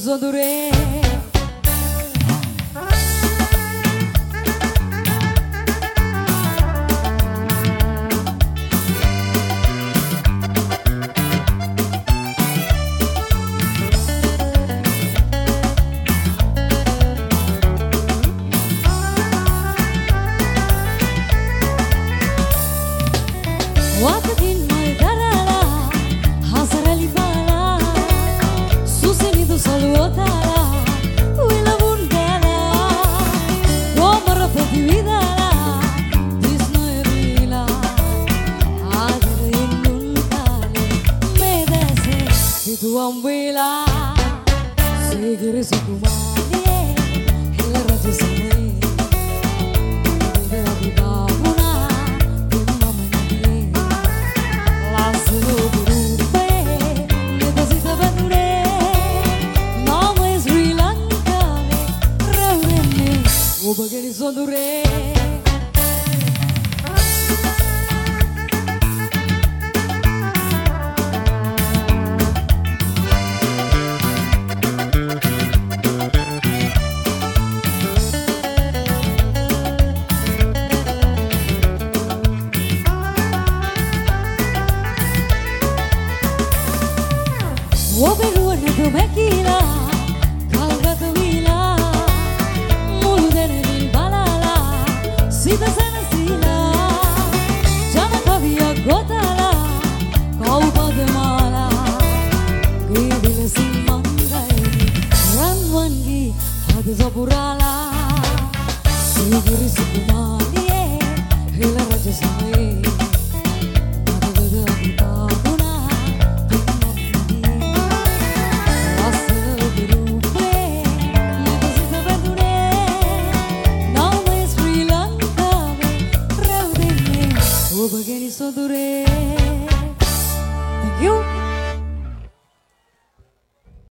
සොඳුරේ වතකින් මල් දරලා හසරලි පාලා සුසිනිදු සලුවතලා විලවුන් ගලා ගෝමර ප්‍රතිවිදලා දිස්නොයවිලා ආදරෙන් නුන් කාලේ මේ දැසේ සිතුවම් වෙලා සීගිරි සුකුමාරියේ හෙළ රජ සමයේ ඔබගේ සොඳුරේ ඔබේ රුවනට මැකිලා කල්ගත වීලා මුළු දෙනෙමින් බලලා සිත සැනසීලා ජනකවියක් ගොතලා කවුපද මාලා ගීවිලසින් මංගයි රන්වන්ගී හද සපුරාලා සීගිරි සුකුම